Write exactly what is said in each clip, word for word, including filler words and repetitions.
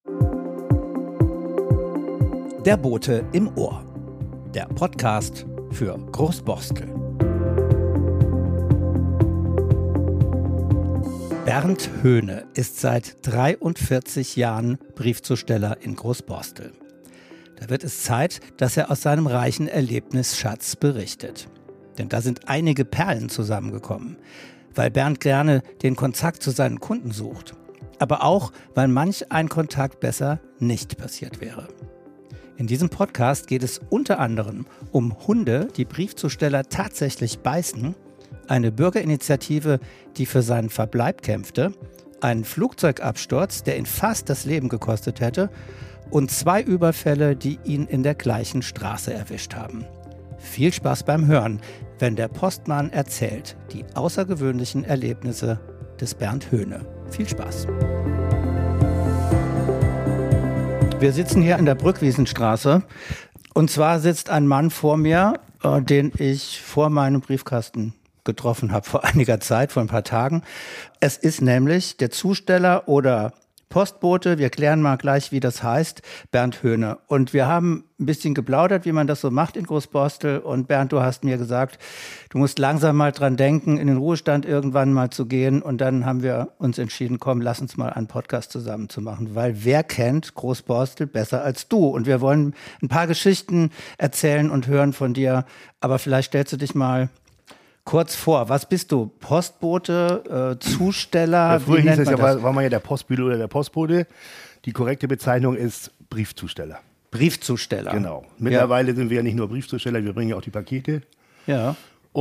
Der Bote im Ohr. Der Podcast für Großborstel. Bernd Höhne ist seit dreiundvierzig Jahren Briefzusteller in Großborstel. Da wird es Zeit, dass er aus seinem reichen Erlebnisschatz berichtet. Denn da sind einige Perlen zusammengekommen, weil Bernd gerne den Kontakt zu seinen Kunden sucht. Aber auch, weil manch ein Kontakt besser nicht passiert wäre. In diesem Podcast geht es unter anderem um Hunde, die Briefzusteller tatsächlich beißen, eine Bürgerinitiative, die für seinen Verbleib kämpfte, einen Flugzeugabsturz, der ihn fast das Leben gekostet hätte, und zwei Überfälle, die ihn in der gleichen Straße erwischt haben. Viel Spaß beim Hören, wenn der Postmann erzählt die außergewöhnlichen Erlebnisse des Bernd Höhne. Viel Spaß! Wir sitzen hier in der Brückwiesenstraße und zwar sitzt ein Mann vor mir, äh, den ich vor meinem Briefkasten getroffen habe vor einiger Zeit, vor ein paar Tagen. Es ist nämlich der Zusteller oder Postbote, wir klären mal gleich, wie das heißt, Bernd Höhne. Und wir haben ein bisschen geplaudert, wie man das so macht in Großborstel. Und Bernd, du hast mir gesagt, du musst langsam mal dran denken, in den Ruhestand irgendwann mal zu gehen. Und dann haben wir uns entschieden, komm, lass uns mal einen Podcast zusammen zu machen. Weil wer kennt Großborstel besser als du? Und wir wollen ein paar Geschichten erzählen und hören von dir. Aber vielleicht stellst du dich mal kurz vor, was bist du? Postbote, äh, Zusteller? Ja, früher hieß es ja, war, war man ja der Postbüro oder der Postbote. Die korrekte Bezeichnung ist Briefzusteller. Briefzusteller. Genau. Mittlerweile ja. sind wir ja nicht nur Briefzusteller, wir bringen ja auch die Pakete. Ja.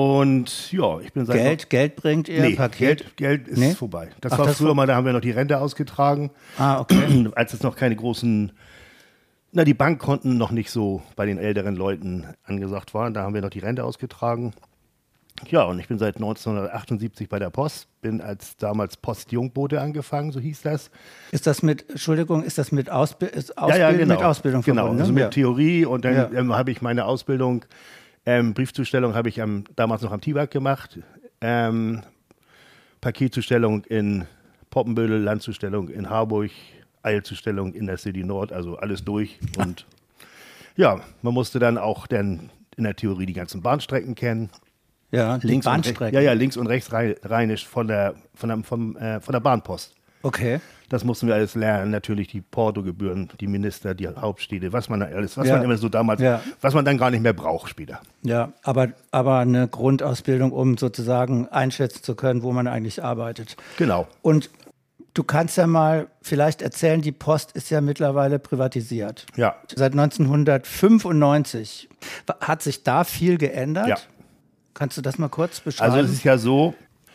Und ja, ich bin seit... Geld, noch, Geld bringt ihr? Nee, Paket? Geld, Geld ist nee? vorbei. Das Ach, war das früher war... mal, da haben wir noch die Rente ausgetragen. Ah, okay. Als es noch keine großen... Na, die Bankkonten noch nicht so bei den älteren Leuten angesagt waren. Da haben wir noch die Rente ausgetragen. Ja, und ich bin seit neunzehnhundertachtundsiebzig bei der Post, bin als damals Postjungbote angefangen, so hieß das. Ist das mit, Entschuldigung, ist das mit, Ausbi ist Ausbild ja, ja, genau. mit Ausbildung genau, verbunden? Genau, also mit ja. Theorie und dann ja. ähm, habe ich meine Ausbildung, ähm, Briefzustellung habe ich am, damals noch am T-Werk gemacht, ähm, Paketzustellung in Poppenbüttel, Landzustellung in Harburg, Eilzustellung in der City Nord, also alles durch. Und ja, man musste dann auch dann in der Theorie die ganzen Bahnstrecken kennen. Ja, links Bahnstrecken. Ja, ja, links und rechts rheinisch von der, von der, vom, äh, von der Bahnpost. Okay. Das mussten wir alles lernen. Natürlich die Portogebühren, die Minister, die Hauptstädte, was man da alles, was ja. man immer so damals, ja. was man dann gar nicht mehr braucht später. Ja, aber, aber eine Grundausbildung, um sozusagen einschätzen zu können, wo man eigentlich arbeitet. Genau. Und du kannst ja mal vielleicht erzählen, die Post ist ja mittlerweile privatisiert. Ja. Seit neunzehnhundertfünfundneunzig. Hat sich da viel geändert? Ja. Kannst du das mal kurz beschreiben? Also es ist ja so,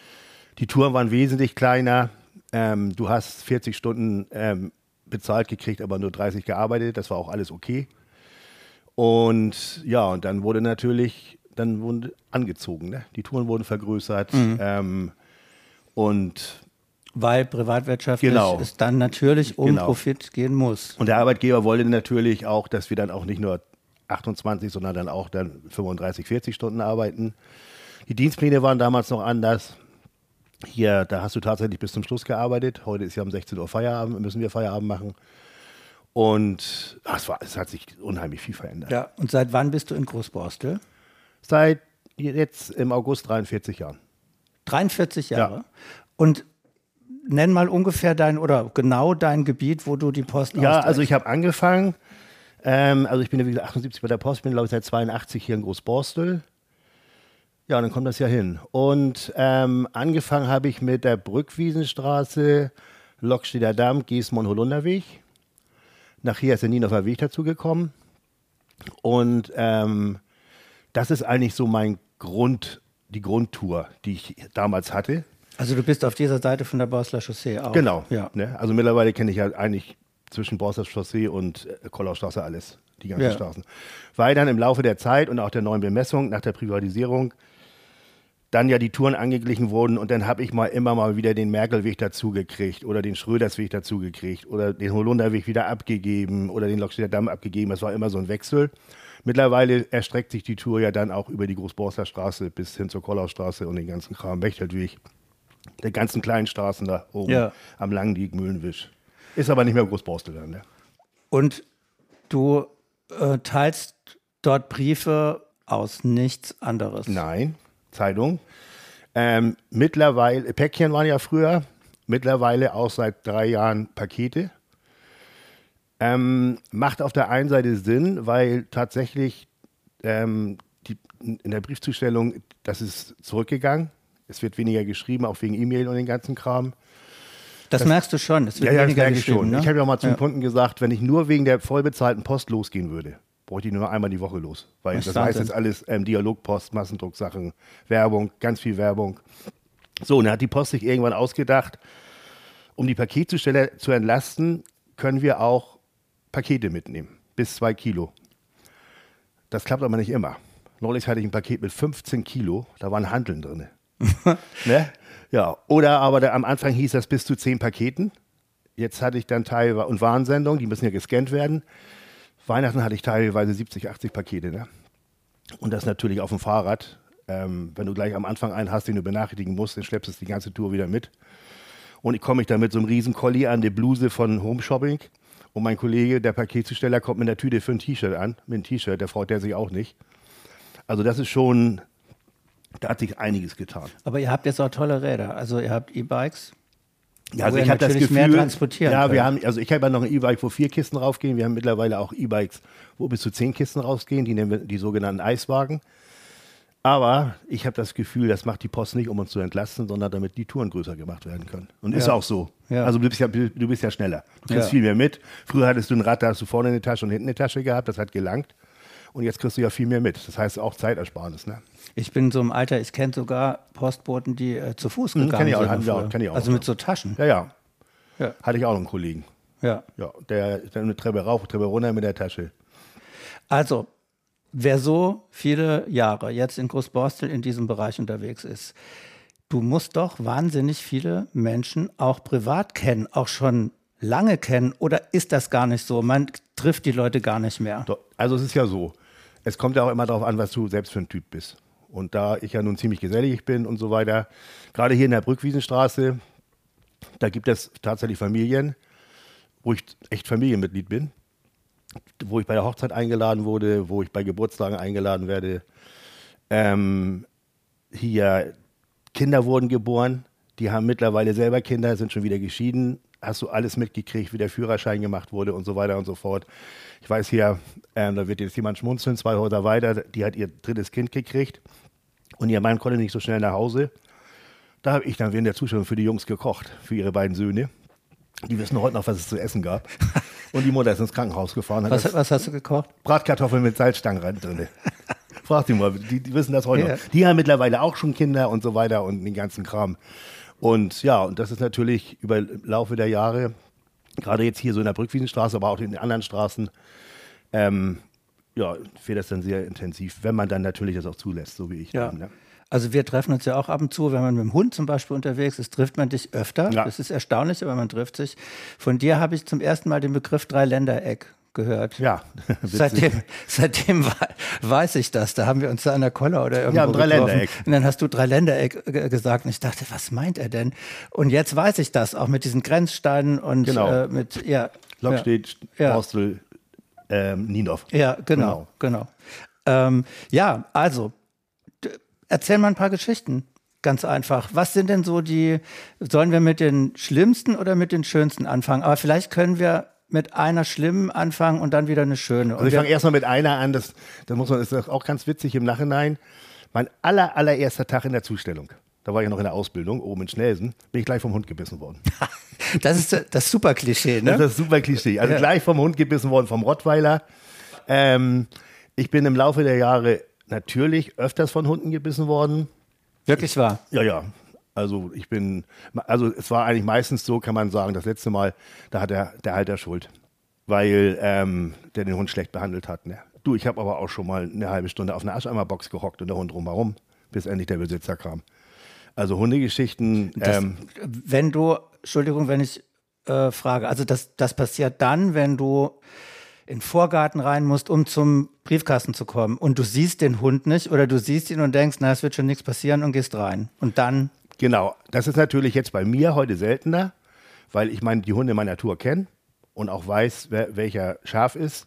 die Touren waren wesentlich kleiner. Ähm, du hast vierzig Stunden ähm, bezahlt gekriegt, aber nur dreißig gearbeitet. Das war auch alles okay. Und ja, und dann wurde natürlich, dann wurden angezogen. Ne? Die Touren wurden vergrößert. Mhm. Ähm, und weil privatwirtschaftlich genau. es dann natürlich um genau. Profit gehen muss. Und der Arbeitgeber wollte natürlich auch, dass wir dann auch nicht nur achtundzwanzig, sondern dann auch dann fünfunddreißig, vierzig Stunden arbeiten. Die Dienstpläne waren damals noch anders. Hier, da hast du tatsächlich bis zum Schluss gearbeitet. Heute ist ja um sechzehn Uhr Feierabend, müssen wir Feierabend machen. Und ach, es, war, es hat sich unheimlich viel verändert. Ja, und seit wann bist du in Großborstel? Seit jetzt im August dreiundvierzig Jahren. dreiundvierzig Jahre? Ja. Und nenn mal ungefähr dein, oder genau dein Gebiet, wo du die Post Ja, austrägst. also ich habe angefangen, ähm, also ich bin ja wie gesagt achtundsiebzig bei der Post, bin glaube ich seit zweiundachtzig hier in Großborstel. Ja, und dann kommt das ja hin. Und ähm, angefangen habe ich mit der Brückwiesenstraße, Lokstedter Damm, Geesmond, Holunderweg. Nachher ist der Niendorfer Weg dazugekommen. Und ähm, das ist eigentlich so mein Grund, die Grundtour, die ich damals hatte. Also du bist auf dieser Seite von der Borsler Chaussee auch. Genau. Ja. Ne? Also mittlerweile kenne ich ja eigentlich zwischen Borsler Chaussee und äh, Kollaustraße alles, die ganzen Ja. Straßen. Weil dann im Laufe der Zeit und auch der neuen Bemessung nach der Privatisierung dann ja die Touren angeglichen wurden und dann habe ich mal immer mal wieder den Merkelweg dazugekriegt oder den Schrödersweg dazugekriegt oder den Holunderweg wieder abgegeben oder den Lokstedter Damm abgegeben. Das war immer so ein Wechsel. Mittlerweile erstreckt sich die Tour ja dann auch über die Großborsler Straße bis hin zur Kollaustraße und den ganzen Kram, Bechteltweg, der ganzen kleinen Straßen da oben Ja. am Langendiek, Mühlenwisch. Ist aber nicht mehr Großborstel dann, ne? Und du äh, teilst dort Briefe aus, nichts anderes? Nein, Zeitung. Ähm, mittlerweile, Päckchen waren ja früher, mittlerweile auch seit drei Jahren Pakete. Ähm, macht auf der einen Seite Sinn, weil tatsächlich ähm, die, in der Briefzustellung, das ist zurückgegangen. Es wird weniger geschrieben, auch wegen E-Mail und den ganzen Kram. Das, das merkst du schon, es wird ja, weniger ja, das geschrieben. Schon. Ne? Ich habe ja mal zum ja. Kunden gesagt, wenn ich nur wegen der vollbezahlten Post losgehen würde, bräuchte ich nur einmal die Woche los. Weil das, das heißt jetzt alles ähm, Dialogpost, Massendrucksachen, Werbung, ganz viel Werbung. So, und dann hat die Post sich irgendwann ausgedacht, um die Paketzusteller zu entlasten, können wir auch Pakete mitnehmen, bis zwei Kilo. Das klappt aber nicht immer. Neulich hatte ich ein Paket mit fünfzehn Kilo, da waren Hanteln drin. ne? Ja, oder aber der, am Anfang hieß das bis zu zehn Paketen. Jetzt hatte ich dann teilweise, und Warnsendungen, die müssen ja gescannt werden. Weihnachten hatte ich teilweise siebzig, achtzig Pakete. Ne? Und das natürlich auf dem Fahrrad. Ähm, wenn du gleich am Anfang einen hast, den du benachrichtigen musst, dann schleppst du die ganze Tour wieder mit. Und ich komme mich dann mit so einem riesen Colli an, die Bluse von Home Shopping. Und mein Kollege, der Paketzusteller, kommt mit einer Tüte für ein T-Shirt an. Mit einem T-Shirt, der freut der sich auch nicht. Also das ist schon, da hat sich einiges getan. Aber ihr habt jetzt auch tolle Räder. Also ihr habt E-Bikes. Ja, also ich habe das Gefühl, mehr transportieren ja, können. wir haben, also ich habe ja noch ein E-Bike, wo vier Kisten raufgehen. Wir haben mittlerweile auch E-Bikes, wo bis zu zehn Kisten rausgehen. Die nennen wir die sogenannten Eiswagen. Aber ich habe das Gefühl, das macht die Post nicht, um uns zu entlasten, sondern damit die Touren größer gemacht werden können. Und ja. ist auch so. Ja. Also du bist ja, du bist ja schneller. Du kriegst ja. viel mehr mit. Früher hattest du ein Rad, da hast du vorne eine Tasche und hinten eine Tasche gehabt. Das hat gelangt. Und jetzt kriegst du ja viel mehr mit. Das heißt auch Zeitersparnis. Ne? Ich bin so im Alter, ich kenne sogar Postboten, die äh, zu Fuß gegangen kenn ich auch, sind. ja, kenn ich auch also noch. mit so Taschen. Ja, ja, ja. Hatte ich auch noch einen Kollegen. Ja. Ja, der ist dann eine Treppe rauf, Treppe runter mit der Tasche. Also, wer so viele Jahre jetzt in Großborstel in diesem Bereich unterwegs ist, du musst doch wahnsinnig viele Menschen auch privat kennen, auch schon lange kennen. Oder ist das gar nicht so? Man trifft die Leute gar nicht mehr. Also es ist ja so, es kommt ja auch immer darauf an, was du selbst für ein Typ bist. Und da ich ja nun ziemlich gesellig bin und so weiter, gerade hier in der Brückwiesenstraße, da gibt es tatsächlich Familien, wo ich echt Familienmitglied bin, wo ich bei der Hochzeit eingeladen wurde, wo ich bei Geburtstagen eingeladen werde. Ähm, hier Kinder wurden geboren, die haben mittlerweile selber Kinder, sind schon wieder geschieden. Hast du alles mitgekriegt, wie der Führerschein gemacht wurde und so weiter und so fort. Ich weiß hier, ähm, da wird jetzt jemand schmunzeln, zwei Häuser weiter, die hat ihr drittes Kind gekriegt und ihr Mann konnte nicht so schnell nach Hause. Da habe ich dann während der Zustellung für die Jungs gekocht, für ihre beiden Söhne. Die wissen heute noch, was es zu essen gab. Und die Mutter ist ins Krankenhaus gefahren. Was, was hast du gekocht? Bratkartoffeln mit Salzstangen drin. Frag die mal, die, die wissen das heute ja. noch. Die haben mittlerweile auch schon Kinder und so weiter und den ganzen Kram. Und ja, und das ist natürlich über Laufe der Jahre, gerade jetzt hier so in der Brückwiesenstraße, aber auch in den anderen Straßen, ähm, ja, wird das dann sehr intensiv, wenn man dann natürlich das auch zulässt, so wie ich. Ja. Dann, ne? Also wir treffen uns ja auch ab und zu, wenn man mit dem Hund zum Beispiel unterwegs ist, trifft man dich öfter. Ja. Das ist erstaunlich, aber man trifft sich. Von dir habe ich zum ersten Mal den Begriff Dreiländereck gehört. Ja, seitdem, seitdem weiß ich das. Da haben wir uns da an der Koller oder irgendwo ja, Dreiländereck. Und dann hast du Dreiländereck gesagt und ich dachte, was meint er denn? Und jetzt weiß ich das, auch mit diesen Grenzsteinen und genau. äh, mit, ja. Lockstedt, ja. Borstel, ähm, Niendorf. Ja, genau, genau. genau. Ähm, ja, also, d- erzähl mal ein paar Geschichten. Ganz einfach. Was sind denn so die, sollen wir mit den schlimmsten oder mit den schönsten anfangen? Aber vielleicht können wir mit einer schlimmen anfangen und dann wieder eine schöne. Also ich fange erstmal mit einer an, das, das muss man, ist auch ganz witzig im Nachhinein. Mein aller, allererster Tag in der Zustellung, da war ich noch in der Ausbildung, oben in Schnelsen, bin ich gleich vom Hund gebissen worden. Das ist das super Klischee, ne? Das ist das super Klischee. Also ja. gleich vom Hund gebissen worden, vom Rottweiler. Ähm, ich bin im Laufe der Jahre natürlich öfters von Hunden gebissen worden. Wirklich wahr? Ja, ja. Also ich bin, also es war eigentlich meistens so, kann man sagen, das letzte Mal, da hat der, der Halter Schuld, weil ähm, der den Hund schlecht behandelt hat. Ne? Du, ich habe aber auch schon mal eine halbe Stunde auf einer Ascheimerbox gehockt und der Hund drumherum, bis endlich der Besitzer kam. Also Hundegeschichten. Das, ähm, wenn du, Entschuldigung, wenn ich äh, frage, also das, das passiert dann, wenn du in den Vorgarten rein musst, um zum Briefkasten zu kommen und du siehst den Hund nicht oder du siehst ihn und denkst, na, es wird schon nichts passieren und gehst rein. Und dann... Genau, das ist natürlich jetzt bei mir heute seltener, weil ich meine, die Hunde meiner Natur kenne und auch weiß, wer, welcher scharf ist.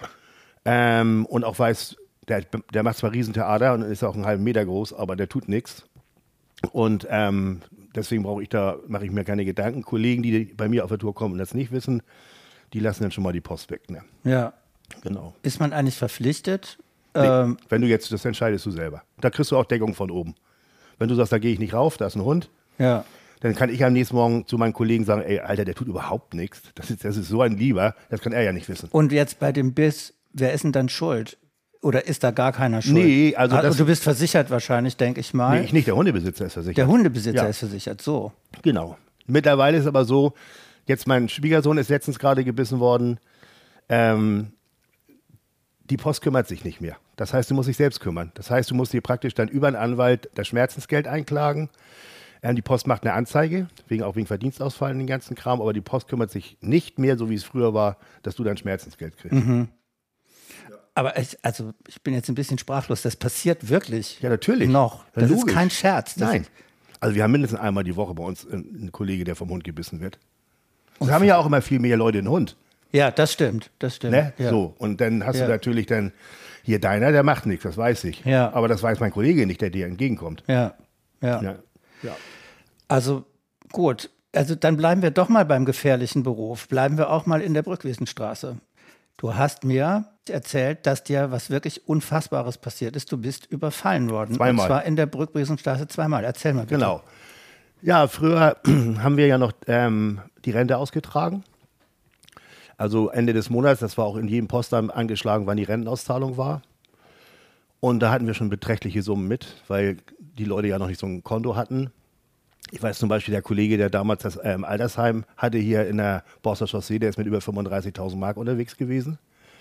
Ähm, und auch weiß, der, der macht zwar Riesentheater und ist auch einen halben Meter groß, aber der tut nichts. Und ähm, deswegen brauche ich da, mache ich mir keine Gedanken. Kollegen, die bei mir auf der Tour kommen und das nicht wissen, die lassen dann schon mal die Post weg. Ne? Ja. Genau. Ist man eigentlich verpflichtet? Nee, ähm, wenn du jetzt, das entscheidest du selber. Da kriegst du auch Deckung von oben. Wenn du sagst, da gehe ich nicht rauf, da ist ein Hund, ja. dann kann ich am nächsten Morgen zu meinen Kollegen sagen, ey, Alter, der tut überhaupt nichts. Das ist, das ist so ein Lieber, das kann er ja nicht wissen. Und jetzt bei dem Biss, wer ist denn dann schuld? Oder ist da gar keiner schuld? Nee, also ah, das- du bist versichert wahrscheinlich, denke ich mal. Nee, ich nicht, der Hundebesitzer ist versichert. Der Hundebesitzer Ja. ist versichert, so. Genau. Mittlerweile ist aber so, jetzt mein Schwiegersohn ist letztens gerade gebissen worden, ähm, die Post kümmert sich nicht mehr. Das heißt, du musst dich selbst kümmern. Das heißt, du musst dir praktisch dann über einen Anwalt das Schmerzensgeld einklagen. Ähm, die Post macht eine Anzeige, wegen, auch wegen Verdienstausfall und den ganzen Kram, aber die Post kümmert sich nicht mehr, so wie es früher war, dass du dein Schmerzensgeld kriegst. Mhm. Aber ich, also ich bin jetzt ein bisschen sprachlos. Das passiert wirklich. Ja, natürlich. Noch. Ja, Das ist logisch. kein Scherz. Das Nein. Ist, Also wir haben mindestens einmal die Woche bei uns einen Kollege, der vom Hund gebissen wird. Wir haben ja auch immer viel mehr Leute einen Hund. ja, das stimmt. Das stimmt. Ne? Ja. So, und dann hast Ja. du natürlich dann, hier deiner, der macht nichts, das weiß ich. Ja. Aber das weiß mein Kollege nicht, der dir entgegenkommt. Ja. Ja. Ja. Ja. Also gut. Also dann bleiben wir doch mal beim gefährlichen Beruf. Bleiben wir auch mal in der Brückwiesenstraße. Du hast mir erzählt, dass dir was wirklich Unfassbares passiert ist. Du bist überfallen worden. Zweimal. Und zwar in der Brückwiesenstraße zweimal. Erzähl mal bitte. Genau. Ja, früher haben wir ja noch ähm, die Rente ausgetragen. Also Ende des Monats, das war auch in jedem Postamt angeschlagen, wann die Rentenauszahlung war. Und da hatten wir schon beträchtliche Summen mit, weil die Leute ja noch nicht so ein Konto hatten. Ich weiß zum Beispiel, der Kollege, der damals das ähm, Altersheim hatte hier in der Borster Chaussee, der ist mit über fünfunddreißigtausend Mark unterwegs gewesen.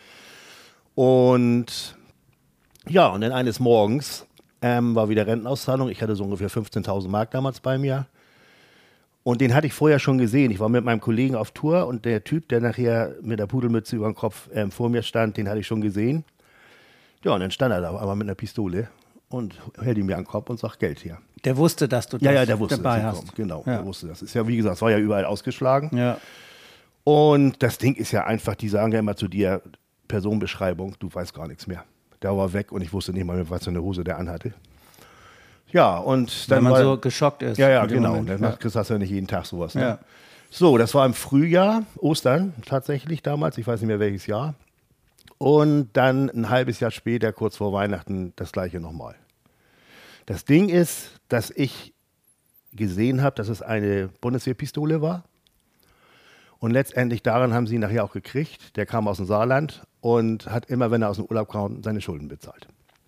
Und ja, und dann eines Morgens ähm, war wieder Rentenauszahlung. Ich hatte so ungefähr fünfzehntausend Mark damals bei mir. Und den hatte ich vorher schon gesehen. Ich war mit meinem Kollegen auf Tour und der Typ, der nachher mit der Pudelmütze über dem Kopf ähm, vor mir stand, den hatte ich schon gesehen. Ja, und dann stand er da aber mit einer Pistole und hält ihm mir an den Kopf und sagt, Geld hier. Der wusste, dass du das Ja, ja, der wusste, dabei dass hast. ich komme. Genau, Ja. der wusste das. Ist ja, wie gesagt, es war ja überall ausgeschlagen. Ja. Und das Ding ist ja einfach, die sagen ja immer zu dir, Personenbeschreibung, du weißt gar nichts mehr. Der war weg und ich wusste nicht mal mehr, was für eine Hose der anhatte. Ja, und dann Wenn man war, so geschockt ist. ja, ja, in dem genau. Moment. Dann Ja. kriegst du ja nicht jeden Tag sowas. Ne? Ja. So, das war im Frühjahr, Ostern tatsächlich damals, ich weiß nicht mehr welches Jahr. Und dann ein halbes Jahr später, kurz vor Weihnachten, das gleiche nochmal. Das Ding ist, dass ich gesehen habe, dass es eine Bundeswehrpistole war. Und letztendlich daran haben sie ihn nachher auch gekriegt. Der kam aus dem Saarland und hat immer, wenn er aus dem Urlaub kam, seine Schulden bezahlt.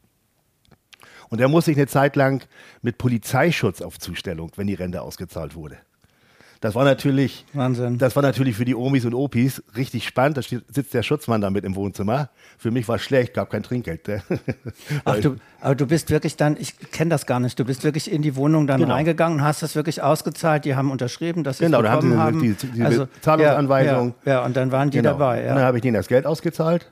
Und er muss sich eine Zeit lang mit Polizeischutz auf Zustellung, wenn die Rente ausgezahlt wurde. Das war natürlich, Wahnsinn. das war natürlich für die Omis und Opis richtig spannend. Da steht, sitzt der Schutzmann da mit im Wohnzimmer. Für mich war es schlecht, gab kein Trinkgeld. Ne? Ach, du, aber du bist wirklich dann, ich kenne das gar nicht, du bist wirklich in die Wohnung dann Genau. reingegangen und hast das wirklich ausgezahlt. Die haben unterschrieben, dass sie es Genau, da haben bekommen sie haben. die, die, die Zahlungsanweisung. Ja, ja, ja, und dann waren die Genau. dabei. Und dann Ja. habe ich denen das Geld ausgezahlt.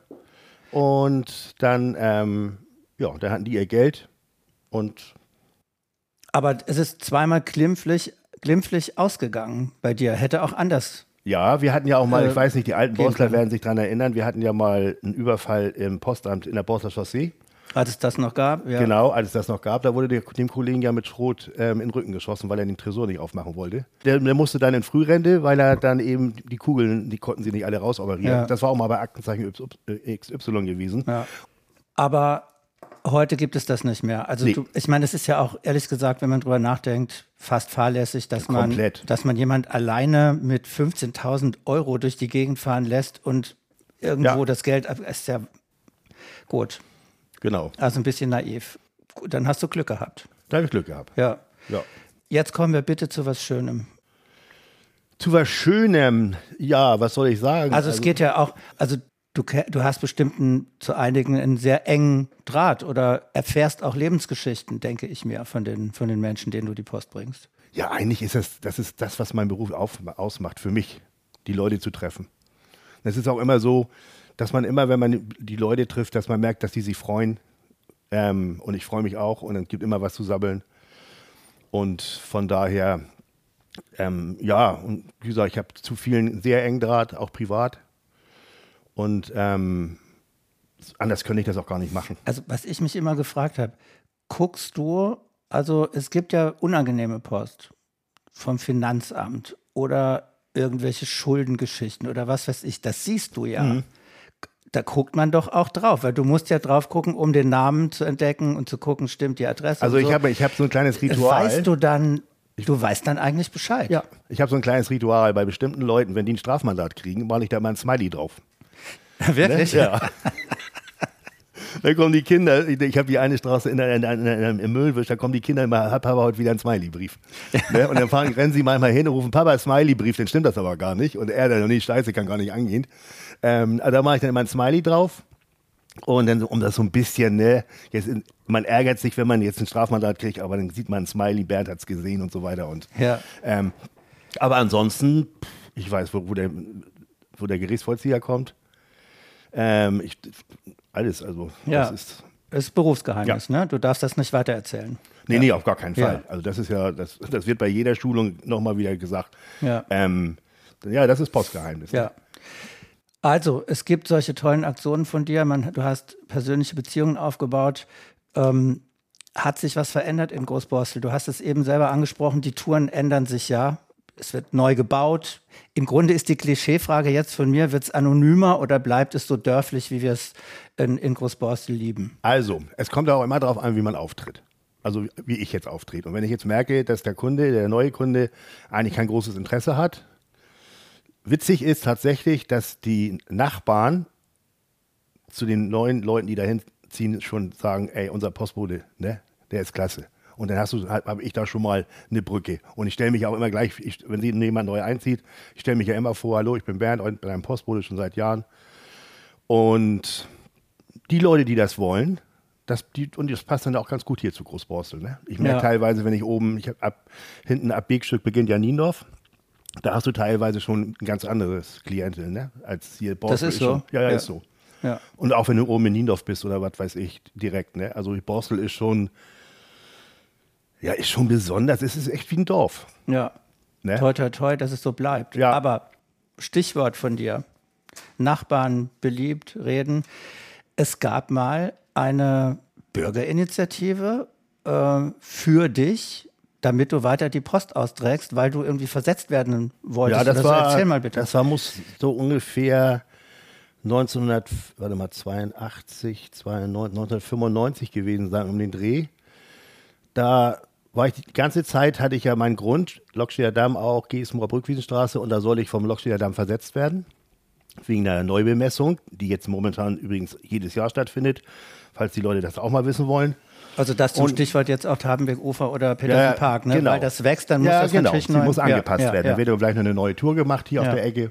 Und dann, ähm, ja, dann hatten die ihr Geld. Und Aber es ist zweimal glimpflich, glimpflich ausgegangen bei dir. Hätte auch anders. ja, wir hatten ja auch mal, Äh, ich weiß nicht, die alten gehen Borstler können. werden sich daran erinnern, wir hatten ja mal einen Überfall im Postamt in der Borster Chaussee. Als es das noch gab. Ja. Genau, als es das noch gab, da wurde der, dem Kollegen ja mit Schrot ähm, in den Rücken geschossen, weil er den Tresor nicht aufmachen wollte. Der, der musste dann in Frührente, weil er dann eben die Kugeln, die konnten sie nicht alle rausoperieren. Ja. Das war auch mal bei Aktenzeichen X Y gewesen. Ja. Aber heute gibt es das nicht mehr. Also Nee. du, ich meine, es ist ja auch, ehrlich gesagt, wenn man drüber nachdenkt, fast fahrlässig, dass man, Komplett. dass man jemand alleine mit fünfzehntausend Euro durch die Gegend fahren lässt und irgendwo Ja. das Geld ab, ist ja gut. Genau, Also ein bisschen naiv. Gut, dann hast du Glück gehabt. da habe ich Glück gehabt. Ja. Ja. Jetzt kommen wir bitte zu was Schönem. Zu was Schönem, ja, was soll ich sagen? Also es geht ja auch, also du, ke- du hast bestimmt einen, zu einigen einen sehr engen Draht oder erfährst auch Lebensgeschichten, denke ich mir, von den, von den Menschen, denen du die Post bringst. Ja, eigentlich ist das, das ist das, was mein Beruf auf, ausmacht für mich, die Leute zu treffen. Es ist auch immer so, dass man immer, wenn man die Leute trifft, dass man merkt, dass die sich freuen. Ähm, und ich freue mich auch und es gibt immer was zu sabbeln. Und von daher, ähm, ja, und wie gesagt, ich habe zu vielen sehr engen Draht, auch privat. Und ähm, anders könnte ich das auch gar nicht machen. Also was ich mich immer gefragt habe, guckst du, also es gibt ja unangenehme Post vom Finanzamt oder irgendwelche Schuldengeschichten oder was weiß ich, das siehst du ja. Mhm. Da guckt man doch auch drauf, weil du musst ja drauf gucken, um den Namen zu entdecken und zu gucken, stimmt die Adresse. Also ich so. habe ich hab so ein kleines Ritual. Weißt du dann, du weißt dann eigentlich Bescheid. Ja, ich habe so ein kleines Ritual bei bestimmten Leuten, wenn die ein Strafmandat kriegen, male ich da mal ein Smiley drauf. Wirklich? Ne? Ja. Da kommen die Kinder, ich habe die eine Straße in der, in der, in der, im Müllwisch, da kommen die Kinder immer, Papa heute wieder einen Smiley-Brief. Ne? Und dann fahren, rennen sie manchmal hin und rufen, Papa, Smiley-Brief, dann stimmt das aber gar nicht. Und er, der noch nicht scheiße, kann gar nicht angehen. Ähm, da mache ich dann immer ein Smiley drauf. Und dann, um das so ein bisschen, ne, jetzt, man ärgert sich, wenn man jetzt ein Strafmandat kriegt, aber dann sieht man ein Smiley, Bernd hat es gesehen und so weiter. Und, ja. ähm, aber ansonsten, ich weiß, wo, wo, der, wo der Gerichtsvollzieher kommt. Ähm, ich, alles, also ja, das ist, ist Berufsgeheimnis, ja. Ne? Du darfst das nicht weitererzählen. Nee, ja. nee, auf gar keinen Fall. Ja. Also das ist ja, das, das wird bei jeder Schulung nochmal wieder gesagt. Ja. Ähm, ja, das ist Postgeheimnis. Ja. Ne? Also, es gibt solche tollen Aktionen von dir. Man, du hast persönliche Beziehungen aufgebaut. Ähm, hat sich was verändert in Großborstel? Du hast es eben selber angesprochen, die Touren ändern sich ja. Es wird neu gebaut. Im Grunde ist die Klischeefrage jetzt von mir, wird es anonymer oder bleibt es so dörflich, wie wir es in, in Großborstel lieben? Also, es kommt auch immer darauf an, wie man auftritt. Also wie ich jetzt auftrete. Und wenn ich jetzt merke, dass der Kunde, der neue Kunde eigentlich kein großes Interesse hat, witzig ist tatsächlich, dass die Nachbarn zu den neuen Leuten, die dahin ziehen, schon sagen, ey, unser Postbote, ne, der ist klasse. Und dann hast du, habe ich da schon mal eine Brücke. Und ich stelle mich auch immer gleich, ich, wenn jemand neu einzieht, ich stelle mich ja immer vor, hallo, ich bin Bernd und bin ein Postbote schon seit Jahren. Und die Leute, die das wollen, das, die, und das passt dann auch ganz gut hier zu Großborstel. Ne? Ich merke ja. teilweise, wenn ich oben, ich habe ab, hinten ab Abbiegstück beginnt ja Niendorf, da hast du teilweise schon ein ganz anderes Klientel, ne? Als hier Borstel. Das ist so? Schon, ja, ja, ja, ist so. Ja. Und auch wenn du oben in Niendorf bist oder was weiß ich, direkt. Ne? Also Borstel ist schon, ja, ist schon besonders. Es ist echt wie ein Dorf. Ja, ne? Toi, toi, toi, dass es so bleibt. Ja. Aber Stichwort von dir, Nachbarn beliebt, reden. Es gab mal eine Bürgerinitiative äh, für dich, damit du weiter die Post austrägst, weil du irgendwie versetzt werden wolltest. Ja, das oder war, so. Erzähl mal bitte. Das war, muss so ungefähr neunzehnhundertzweiundachtzig, neunzehnhundertfünfundneunzig gewesen sein, um den Dreh. Da war ich die ganze Zeit, hatte ich ja meinen Grund, Lokstedter Damm auch, Geesmurer Brückwiesenstraße, und da soll ich vom Lokstedter Damm versetzt werden, wegen der Neubemessung, die jetzt momentan übrigens jedes Jahr stattfindet, falls die Leute das auch mal wissen wollen. Also das zum und, Stichwort jetzt auch Habenbeck-Ufer oder Petersenpark, ne? Genau. Weil das wächst, dann muss ja, das genau. natürlich Sie neu... muss angepasst ja, werden. Ja, da wird aber gleich noch eine neue Tour gemacht hier ja. auf der Ecke.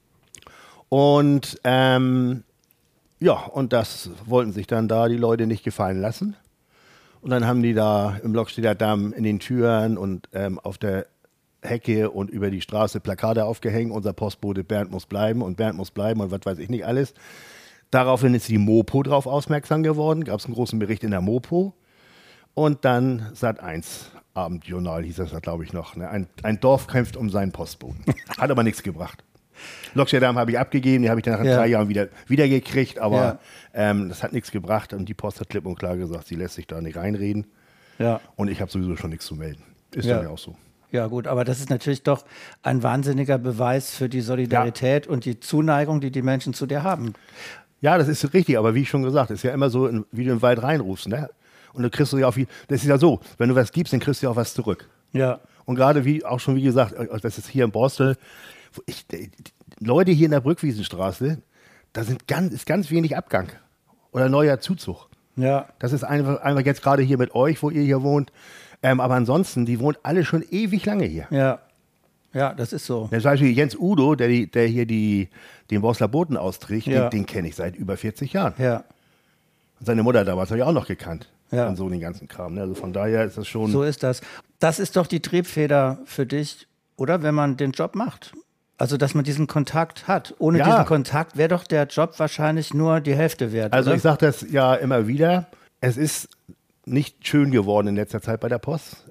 Und ähm, ja, und das wollten sich dann da die Leute nicht gefallen lassen. Und dann haben die da im Lokstedter Damm in den Türen und ähm, auf der Hecke und über die Straße Plakate aufgehängt. Unser Postbote Bernd muss bleiben und Bernd muss bleiben und was weiß ich nicht alles. Daraufhin ist die Mopo drauf aufmerksam geworden. Gab es einen großen Bericht in der Mopo. Und dann Sat eins Abendjournal hieß das, glaube ich, noch. Ne? Ein, ein Dorf kämpft um seinen Postboten. Hat aber nichts gebracht. Lokstedter Damm habe ich abgegeben, die habe ich dann nach ja. drei Jahren wieder, wieder gekriegt, aber ja. ähm, das hat nichts gebracht. Und die Post hat klipp und klar gesagt, sie lässt sich da nicht reinreden. Ja. Und ich habe sowieso schon nichts zu melden. Ist ja. dann ja auch so. Ja gut, aber das ist natürlich doch ein wahnsinniger Beweis für die Solidarität ja. und die Zuneigung, die die Menschen zu dir haben. Ja, das ist richtig, aber wie ich schon gesagt, ist ja immer so, wie du in den Wald reinrufst, ne? Und dann kriegst du ja auch viel, das ist ja so, wenn du was gibst, dann kriegst du ja auch was zurück. Ja. Und gerade wie, auch schon wie gesagt, das ist hier in Borstel, ich, die Leute hier in der Brückwiesenstraße, da sind ganz, ist ganz wenig Abgang oder neuer Zuzug. Ja. Das ist einfach, einfach jetzt gerade hier mit euch, wo ihr hier wohnt. Ähm, aber ansonsten, die wohnen alle schon ewig lange hier. Ja, ja, das ist so. Zum Beispiel Jens Udo, der, die, der hier die, den Borsler Boten austrägt, ja. den, den kenne ich seit über vierzig Jahren. Ja. Und seine Mutter damals habe ich auch noch gekannt. Ja. Und so den ganzen Kram. Ne? Also von daher ist das schon... So ist das. Das ist doch die Triebfeder für dich, oder? Wenn man den Job macht. Also, dass man diesen Kontakt hat. Ohne ja. diesen Kontakt wäre doch der Job wahrscheinlich nur die Hälfte wert. Also oder? Ich sage das ja immer wieder. Es ist nicht schön geworden in letzter Zeit bei der Post.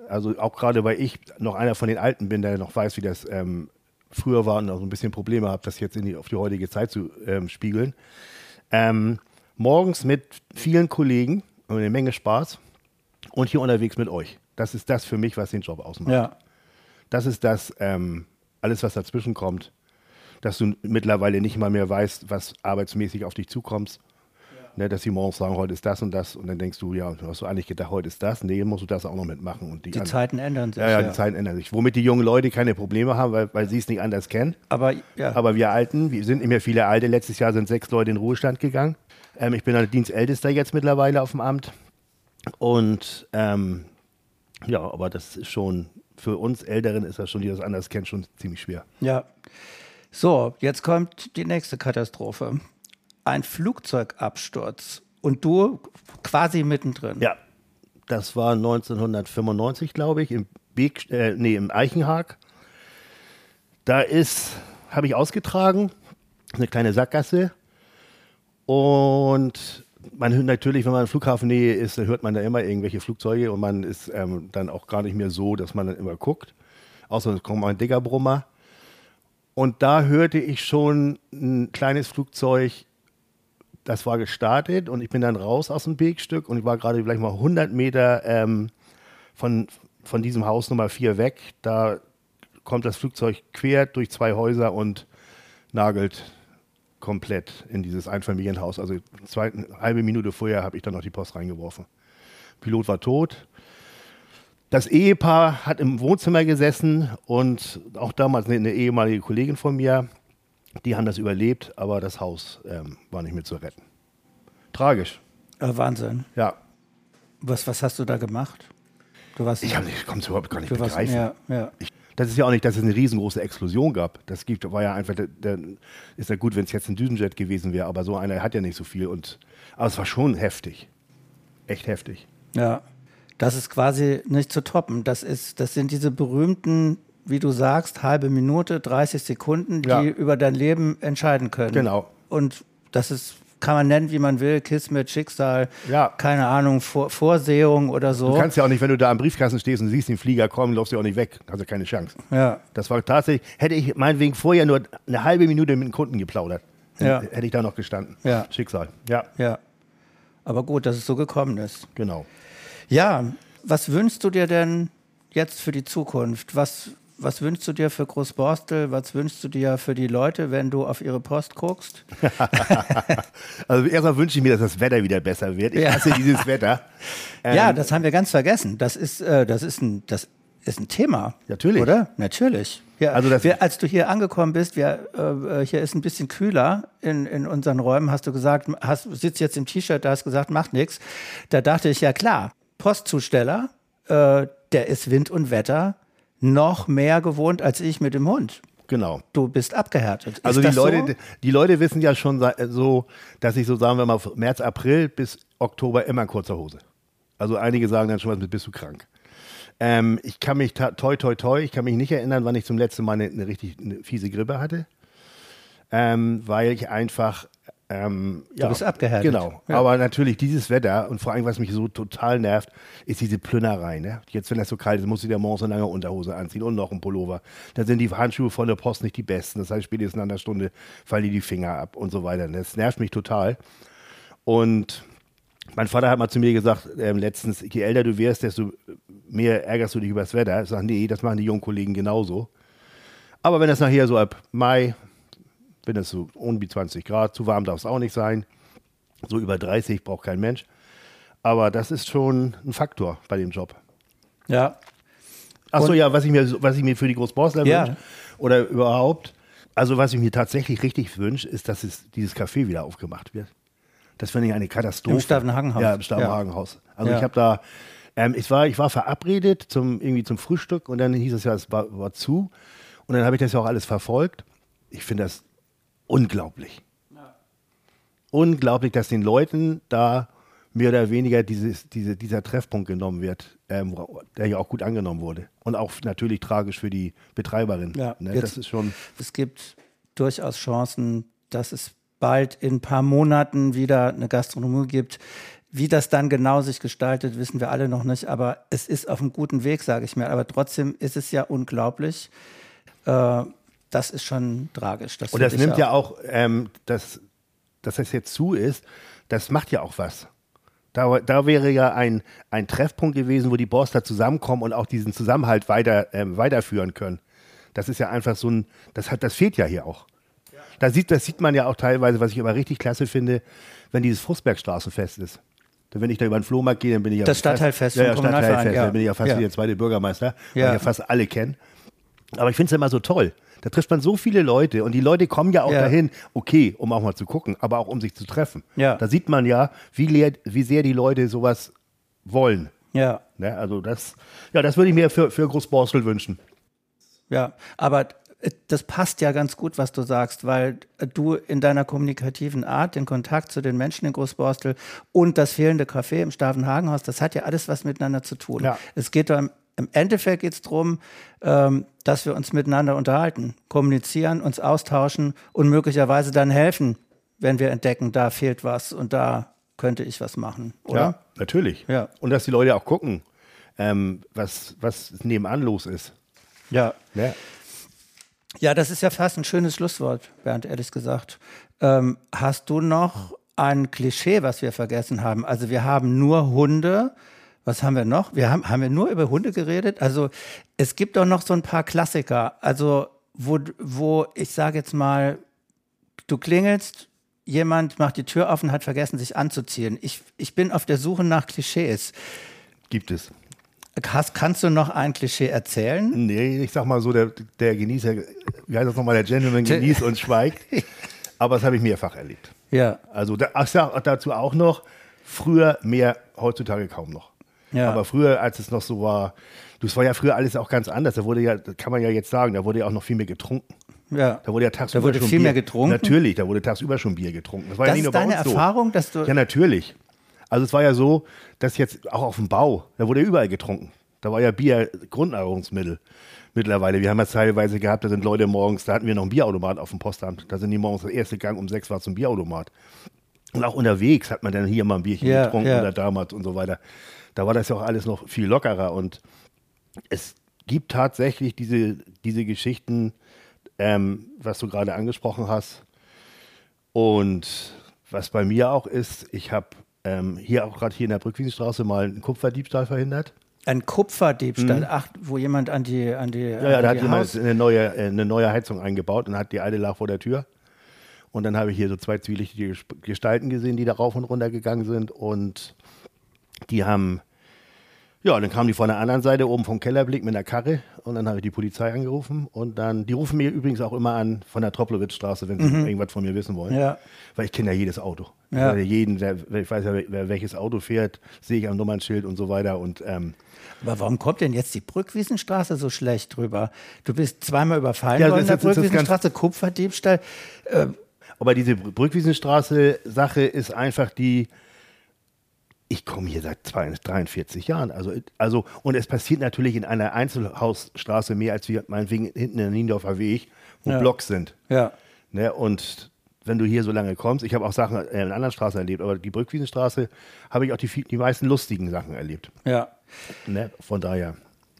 Also auch gerade, weil ich noch einer von den Alten bin, der noch weiß, wie das ähm, früher war und auch so ein bisschen Probleme habe, das jetzt in die, auf die heutige Zeit zu ähm, spiegeln. Ähm, morgens mit vielen Kollegen und eine Menge Spaß und hier unterwegs mit euch. Das ist das für mich, was den Job ausmacht. Ja. Das ist das, ähm, alles, was dazwischen kommt, dass du mittlerweile nicht mal mehr weißt, was arbeitsmäßig auf dich zukommt. Ja. Ne, dass sie morgens sagen, heute ist das und das und dann denkst du, ja, du hast du eigentlich gedacht, heute ist das, nee, musst du das auch noch mitmachen. Und die die an- Zeiten ändern sich. Ja, ja, ja. die Zeiten ändern sich. Womit die jungen Leute keine Probleme haben, weil, weil sie es nicht anders kennen. Aber ja, Aber wir Alten, wir sind nicht mehr viele Alte. Letztes Jahr sind sechs Leute in den Ruhestand gegangen. Ähm, ich bin der Dienstältester jetzt mittlerweile auf dem Amt. Und ähm, ja, aber das ist schon, für uns Älteren ist das schon, die das anders kennen, schon ziemlich schwer. ja. So, jetzt kommt die nächste Katastrophe. Ein Flugzeugabsturz und du quasi mittendrin. Ja, das war neunzehnhundertfünfundneunzig, glaube ich, im, Beek, äh, nee, im Eichenhaag. Da ist, habe ich ausgetragen, eine kleine Sackgasse. Und man hört natürlich, wenn man in Flughafennähe ist, dann hört man da immer irgendwelche Flugzeuge und man ist ähm, dann auch gar nicht mehr so, dass man dann immer guckt. Außer es kommt mal ein dicker Brummer. Und da hörte ich schon ein kleines Flugzeug, das war gestartet und ich bin dann raus aus dem Wegstück und ich war gerade vielleicht mal hundert Meter ähm, von, von diesem Haus Nummer vier weg. Da kommt das Flugzeug quer durch zwei Häuser und nagelt komplett in dieses Einfamilienhaus. Also zwei, eine halbe Minute vorher habe ich dann noch die Post reingeworfen. Pilot war tot. Das Ehepaar hat im Wohnzimmer gesessen und auch damals eine, eine ehemalige Kollegin von mir, die haben das überlebt, aber das Haus ähm, war nicht mehr zu retten. Tragisch. Äh, Wahnsinn. Ja. Was, was hast du da gemacht? Du warst, Ich kann es überhaupt gar nicht du warst, begreifen. ja, ja. Ich, das ist ja auch nicht, dass es eine riesengroße Explosion gab. Das gibt, war ja einfach, der, der, ist ja gut, wenn es jetzt ein Düsenjet gewesen wäre, aber so einer hat ja nicht so viel. Und, aber es war schon heftig. Echt heftig. Ja, das ist quasi nicht zu toppen. Das ist, das sind diese berühmten, wie du sagst, halbe Minute, dreißig Sekunden, die Ja. über dein Leben entscheiden können. Genau. Und das ist, kann man nennen, wie man will, Kismet, Schicksal, Ja. keine Ahnung, Vor Vorsehung oder so. Du kannst ja auch nicht, wenn du da am Briefkasten stehst und siehst den Flieger kommen, läufst du auch nicht weg. Hast ja keine Chance. Ja, Das war tatsächlich, hätte ich meinetwegen vorher nur eine halbe Minute mit dem Kunden geplaudert, Ja. hätte ich da noch gestanden. Ja. Schicksal. Ja, ja. Aber gut, dass es so gekommen ist. genau. Ja, was wünschst du dir denn jetzt für die Zukunft? Was, was wünschst du dir für Großborstel? Was wünschst du dir für die Leute, wenn du auf ihre Post guckst? Also erstmal wünsche ich mir, dass das Wetter wieder besser wird. Ich Ja. hasse dieses Wetter. Ähm, Ja, das haben wir ganz vergessen. Das ist, äh, das ist ein, das ist ein Thema. Natürlich. Oder? Natürlich. Ja, Also das- wir, als du hier angekommen bist, wir, äh, hier ist ein bisschen kühler in, in unseren Räumen, hast du gesagt, hast, sitzt jetzt im T-Shirt, da hast gesagt, macht nichts. Da dachte ich, ja klar, Postzusteller, äh, der ist Wind und Wetter noch mehr gewohnt als ich mit dem Hund. Genau. Du bist abgehärtet. Also ist die das Leute, so? die Leute wissen ja schon sa- so, dass ich so sagen wir mal März, April bis Oktober immer in kurzer Hose. Also einige sagen dann schon was mit, bist du krank. Ähm, ich kann mich, ta- toi toi toi, ich kann mich nicht erinnern, wann ich zum letzten Mal eine, eine richtig eine fiese Grippe hatte. Ähm, weil ich einfach, ähm, ja, bist abgehärtet. Genau, Ja. aber natürlich dieses Wetter und vor allem, was mich so total nervt, ist diese Plünnerei. Ne? Jetzt, wenn das so kalt ist, musst du dir morgens eine lange Unterhose anziehen und noch einen Pullover. Dann sind die Handschuhe von der Post nicht die besten. Das heißt, spätestens nach einer Stunde fallen dir die Finger ab und so weiter. Das nervt mich total. Und mein Vater hat mal zu mir gesagt, ähm, letztens, je älter du wirst, desto mehr ärgerst du dich über das Wetter. Ich sage, nee, das machen die jungen Kollegen genauso. Aber wenn das nachher so ab Mai, wenn es so um die zwanzig Grad, zu warm darf es auch nicht sein. So über dreißig braucht kein Mensch. Aber das ist schon ein Faktor bei dem Job. Ja. Achso, Und- ja, was ich mir, was ich mir für die Großborsler Ja. wünsche oder überhaupt, also was ich mir tatsächlich richtig wünsche, ist, dass es dieses Café wieder aufgemacht wird. Das finde ich eine Katastrophe. Im Stavenhagenhaus. Ja, im Stavenhagenhaus. Also Ja. ich habe da, ähm, ich, war, ich war verabredet zum, irgendwie zum Frühstück und dann hieß es ja, es war, war zu. Und dann habe ich das ja auch alles verfolgt. Ich finde das unglaublich. Unglaublich, dass den Leuten da mehr oder weniger dieses, diese, dieser Treffpunkt genommen wird, ähm, wo- der ja auch gut angenommen wurde. Und auch natürlich tragisch für die Betreiberin. Ja, Ne? jetzt- Das ist schon, Es gibt durchaus Chancen, dass es bald in ein paar Monaten wieder eine Gastronomie gibt. Wie das dann genau sich gestaltet, wissen wir alle noch nicht. Aber es ist auf einem guten Weg, sage ich mir. Aber trotzdem ist es ja unglaublich. Äh, das ist schon tragisch. Das Und das nimmt auch. ja auch, ähm, das, dass das jetzt zu ist, das macht ja auch was. Da, da wäre ja ein, ein Treffpunkt gewesen, wo die Borstler zusammenkommen und auch diesen Zusammenhalt weiter, ähm, weiterführen können. Das ist ja einfach so ein, das, hat, das fehlt ja hier auch. Ja. Da sieht, das sieht man ja auch teilweise, was ich aber richtig klasse finde, wenn dieses Fußbergstraßenfest ist. Wenn ich da über den Flohmarkt gehe, dann bin ich ja das Stadtteilfest, ja, ja, Stadtteilfest, ja. Dann bin ich ja fast ja. wie der zweite Bürgermeister, weil ja. ich ja fast alle kenne. Aber ich finde es immer so toll. Da trifft man so viele Leute und die Leute kommen ja auch ja. dahin, okay, um auch mal zu gucken, aber auch um sich zu treffen. Ja. Da sieht man ja, wie, leer, wie sehr die Leute sowas wollen. Ja. Ne, also das, ja, das würde ich mir für, für Großborstel wünschen. Ja, aber das passt ja ganz gut, was du sagst, weil du in deiner kommunikativen Art, den Kontakt zu den Menschen in Großborstel und das fehlende Café im Stavenhagenhaus, das hat ja alles was miteinander zu tun. Ja. Es geht um, im Endeffekt geht es darum, ähm, dass wir uns miteinander unterhalten, kommunizieren, uns austauschen und möglicherweise dann helfen, wenn wir entdecken, da fehlt was und da könnte ich was machen, oder? Ja, natürlich. Ja. Und dass die Leute auch gucken, ähm, was, was nebenan los ist. Ja. Ja. Ja, das ist ja fast ein schönes Schlusswort, Bernd, ehrlich gesagt. Ähm, hast du noch ein Klischee, was wir vergessen haben? Also wir haben nur Hunde. Was haben wir noch? Wir haben, haben wir nur über Hunde geredet? Also es gibt doch noch so ein paar Klassiker. Also wo, wo ich sage jetzt mal, du klingelst, jemand macht die Tür auf und hat vergessen, sich anzuziehen. Ich, ich bin auf der Suche nach Klischees. Gibt es. Hast, kannst du noch ein Klischee erzählen? Nee, ich sag mal so, der, der Genießer, wie heißt das nochmal, der Gentleman genießt und schweigt. Aber das habe ich mehrfach erlebt. Ja. Also da, ich sag dazu auch noch, früher mehr, heutzutage kaum noch. Ja. Aber früher, als es noch so war, das war ja früher alles auch ganz anders. Da wurde ja, das kann man ja jetzt sagen, da wurde ja auch noch viel mehr getrunken. Ja. Da wurde ja tagsüber da wurde schon viel Bier, mehr getrunken? Natürlich, da wurde tagsüber schon Bier getrunken. Das war das ja nicht ist nur bei deine uns Erfahrung, so. dass du... Ja, natürlich. Also es war ja so, dass jetzt auch auf dem Bau, da wurde ja überall getrunken. Da war ja Bier Grundnahrungsmittel mittlerweile. Wir haben das teilweise gehabt, da sind Leute morgens, da hatten wir noch einen Bierautomat auf dem Postamt. Da sind die morgens, der erste Gang um sechs war zum Bierautomat. Und auch unterwegs hat man dann hier mal ein Bierchen ja, getrunken ja. oder damals und so weiter. Da war das ja auch alles noch viel lockerer. Und es gibt tatsächlich diese, diese Geschichten, ähm, was du gerade angesprochen hast. Und was bei mir auch ist, ich habe ähm, hier auch gerade hier in der Brückwiesenstraße mal einen Kupferdiebstahl verhindert. Ein Kupferdiebstahl, Mhm. ach, wo jemand an die an die Ja, ja, an da die hat jemand Haus- eine neue, äh, eine neue Heizung eingebaut und hat die alte lag vor der Tür. Und dann habe ich hier so zwei zwielichtige Gesp- Gestalten gesehen, die da rauf und runter gegangen sind. Und die haben, ja, dann kamen die von der anderen Seite oben vom Kellerblick mit einer Karre. Und dann habe ich die Polizei angerufen. Und dann, die rufen mir übrigens auch immer an von der Troplowitz-Straße, wenn sie irgendwas von mir wissen wollen. Ja. Weil ich kenne ja jedes Auto. Ja. Ich, weiß ja jeden, wer, ich weiß ja, wer welches Auto fährt, sehe ich am Nummernschild und so weiter. Und ähm, Aber warum kommt denn jetzt die Brückwiesenstraße so schlecht drüber? Du bist zweimal überfallen Ja, worden in das der ist- das ist ganz- Brückwiesenstraße, Kupferdiebstahl. Äh, Aber diese Brückwiesenstraße-Sache ist einfach die, ich komme hier seit dreiundvierzig Jahren. Also, also, und es passiert natürlich in einer Einzelhausstraße mehr als wie meinetwegen hinten in der Niendorfer Weg, wo Ja. Blocks sind. ja. Ne? Und wenn du hier so lange kommst, ich habe auch Sachen in anderen Straßen erlebt, aber die Brückwiesenstraße habe ich auch die, viel- die meisten lustigen Sachen erlebt. Ja. Ne? Von daher.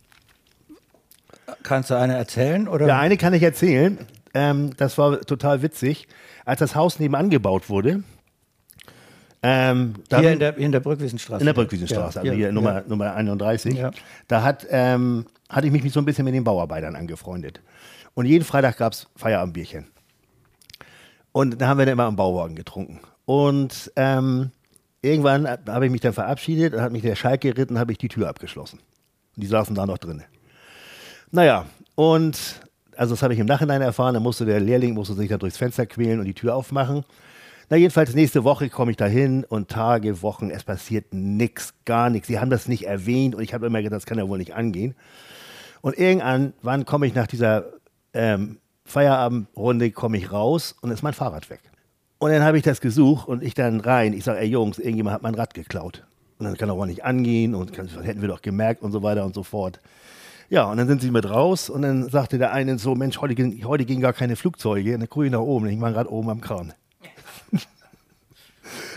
Kannst du eine erzählen? Oder? Ja, eine kann ich erzählen. Ähm, das war total witzig. Als das Haus nebenan gebaut wurde, ähm, da Hier haben- in der, in der Brückwiesenstraße. in der Brückwiesenstraße, Ja, also hier ja, Nummer, ja. Nummer einunddreißig. Ja. Da hat, ähm, hatte ich mich so ein bisschen mit den Bauarbeitern angefreundet. Und jeden Freitag gab es Feierabendbierchen. Und da haben wir dann immer am Bauwagen getrunken. Und ähm, irgendwann habe ich mich dann verabschiedet und hat mich der Schalk geritten, habe ich die Tür abgeschlossen. Und die saßen da noch drin. Naja, und also das habe ich im Nachhinein erfahren, da musste der Lehrling musste sich da durchs Fenster quälen und die Tür aufmachen. Na jedenfalls nächste Woche komme ich da hin und Tage, Wochen, es passiert nichts, gar nichts. Sie haben das nicht erwähnt und ich habe immer gedacht, das kann ja wohl nicht angehen. Und irgendwann komme ich nach dieser ähm, Feierabendrunde, komme ich raus und ist mein Fahrrad weg. Und dann habe ich das gesucht und ich dann rein. Ich sage, ey Jungs, irgendjemand hat mein Rad geklaut. Und dann kann doch wohl nicht angehen und kann, das hätten wir doch gemerkt und so weiter und so fort. Ja, und dann sind sie mit raus und dann sagte der eine so, Mensch, heute, ging- heute gingen gar keine Flugzeuge. Und dann gucke ich nach oben, ich mein Rad oben am Kran.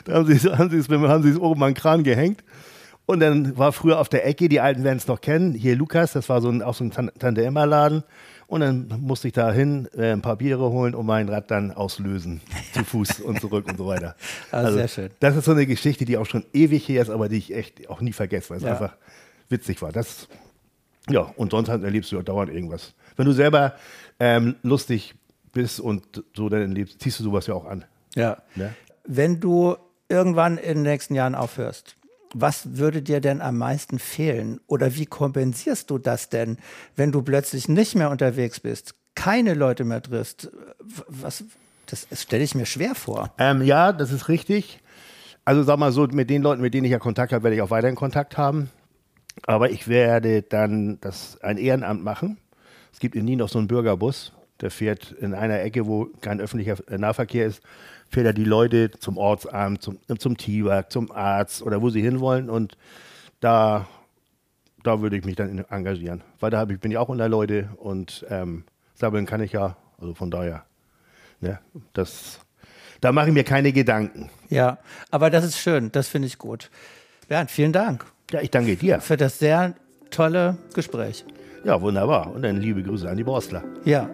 Da haben sie, haben sie, es, haben sie es oben an den Kran gehängt. Und dann war früher auf der Ecke, die Alten werden es noch kennen, hier Lukas, das war so ein, auch so ein Tante-Emma-Laden. Und dann musste ich da hin, äh, ein paar Biere holen und mein Rad dann auslösen, zu Fuß und zurück und so weiter. Ah, also, sehr schön. Das ist so eine Geschichte, die auch schon ewig her ist, aber die ich echt auch nie vergesse, weil es ja. einfach witzig war. Das, ja, und sonst halt erlebst du ja dauernd irgendwas. Wenn du selber ähm, lustig bist und so dann erlebst, ziehst du sowas ja auch an. Ja. ja. Wenn du irgendwann in den nächsten Jahren aufhörst, was würde dir denn am meisten fehlen? Oder wie kompensierst du das denn, wenn du plötzlich nicht mehr unterwegs bist, keine Leute mehr triffst? Was, das, das stelle ich mir schwer vor. Ähm, ja, das ist richtig. Also sag mal so, mit den Leuten, mit denen ich ja Kontakt habe, werde ich auch weiterhin Kontakt haben. Aber ich werde dann das, ein Ehrenamt machen. Es gibt in Nien noch so einen Bürgerbus, der fährt in einer Ecke, wo kein öffentlicher Nahverkehr ist, fährt er die Leute zum Ortsamt, zum, zum Tierwerk, zum Arzt oder wo sie hinwollen. Und da, da würde ich mich dann engagieren. Weil da ich, bin ich auch unter Leute und ähm, sabbeln kann ich ja. Also von daher, ne, das, da mache ich mir keine Gedanken. Ja, aber das ist schön, das finde ich gut. Bernd, vielen Dank. Ja, ich danke dir. Für das sehr tolle Gespräch. Ja, wunderbar. Und dann liebe Grüße an die Borstler. Ja.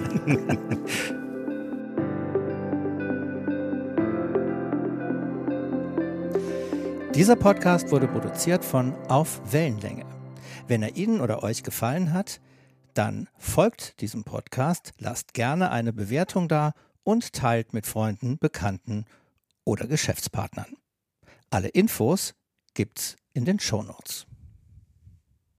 Dieser Podcast wurde produziert von Auf Wellenlänge. Wenn er Ihnen oder euch gefallen hat, dann folgt diesem Podcast, lasst gerne eine Bewertung da und teilt mit Freunden, Bekannten oder Geschäftspartnern. Alle Infos gibt's in den Shownotes.